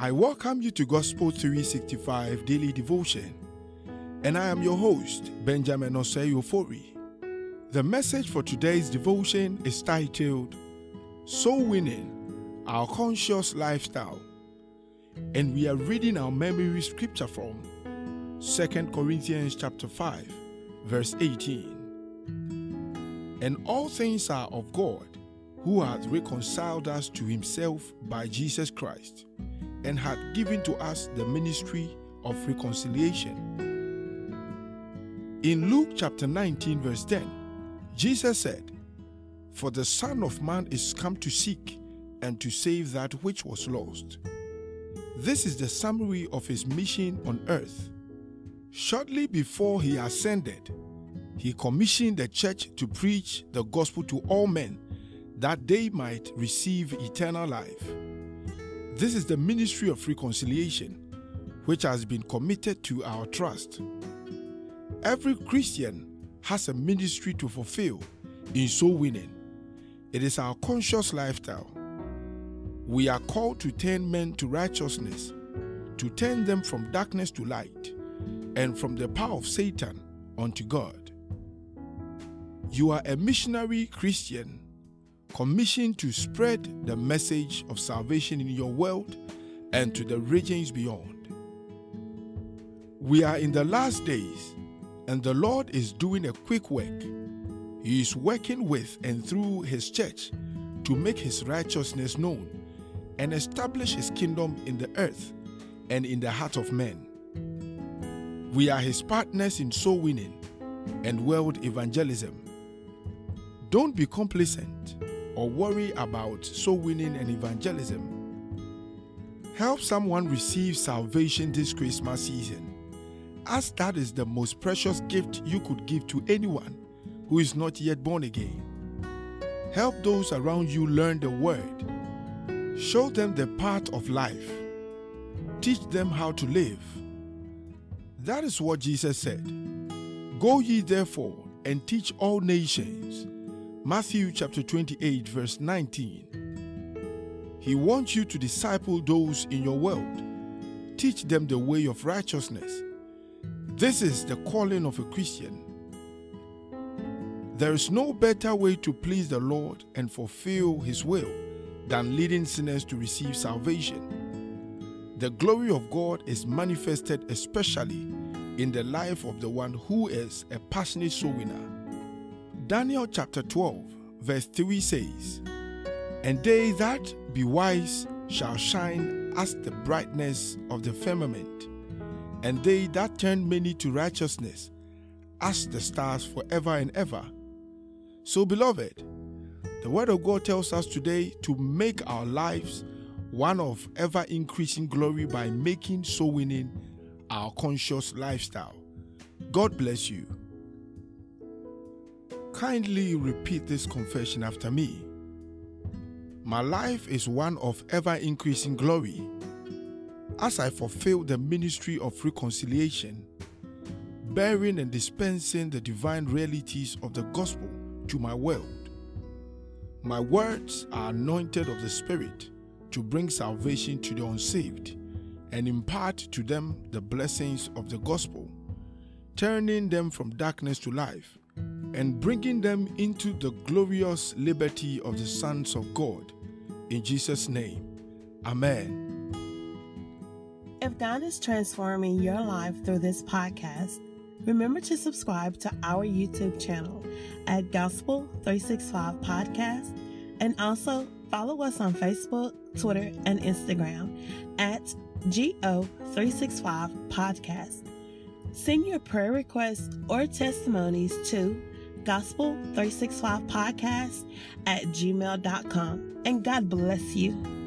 I welcome you to Gospel 365 Daily Devotion, and I am your host, Benjamin Osei-Ofori. The message for today's devotion is titled, Soul Winning, Our Conscious Lifestyle, and we are reading our memory scripture from 2 Corinthians chapter 5, verse 18. And all things are of God, who hath reconciled us to himself by Jesus Christ, and hath given to us the ministry of reconciliation. In Luke chapter 19 verse 10, Jesus said, For the Son of Man is come to seek and to save that which was lost. This is the summary of his mission on earth. Shortly before he ascended, he commissioned the church to preach the gospel to all men, that they might receive eternal life. This is the ministry of reconciliation, which has been committed to our trust. Every Christian has a ministry to fulfill in soul winning. It is our conscious lifestyle. We are called to turn men to righteousness, to turn them from darkness to light, and from the power of Satan unto God. You are a missionary Christian, commissioned to spread the message of salvation in your world and to the regions beyond. We are in the last days, and the Lord is doing a quick work. He is working with and through his church to make his righteousness known and establish his kingdom in the earth and in the heart of men. We are his partners in soul winning and world evangelism. Don't be complacent or worry about soul winning and evangelism. Help someone receive salvation this Christmas season, as that is the most precious gift you could give to anyone who is not yet born again. Help those around you learn the word. Show them the path of life. Teach them how to live. That is what Jesus said. Go ye therefore and teach all nations. Matthew chapter 28 verse 19. He wants you to disciple those in your world. Teach them the way of righteousness. This is the calling of a Christian. There is no better way to please the Lord and fulfill his will than leading sinners to receive salvation. The glory of God is manifested especially in the life of the one who is a passionate soul winner. Daniel chapter 12 verse 3 says, And they that be wise shall shine as the brightness of the firmament, and they that turn many to righteousness as the stars forever and ever. So, beloved, the word of God tells us today to make our lives one of ever-increasing glory by making soul winning our conscious lifestyle. God bless you. Kindly repeat this confession after me. My life is one of ever-increasing glory as I fulfill the ministry of reconciliation, bearing and dispensing the divine realities of the gospel to my world. My words are anointed of the Spirit to bring salvation to the unsaved and impart to them the blessings of the gospel, turning them from darkness to life and bringing them into the glorious liberty of the sons of God. In Jesus' name, Amen. If God is transforming your life through this podcast, remember to subscribe to our YouTube channel at Gospel 365 Podcast, and also follow us on Facebook, Twitter, and Instagram at GO365 Podcast. Send your prayer requests or testimonies to Gospel365Podcast at gmail.com, and God bless you.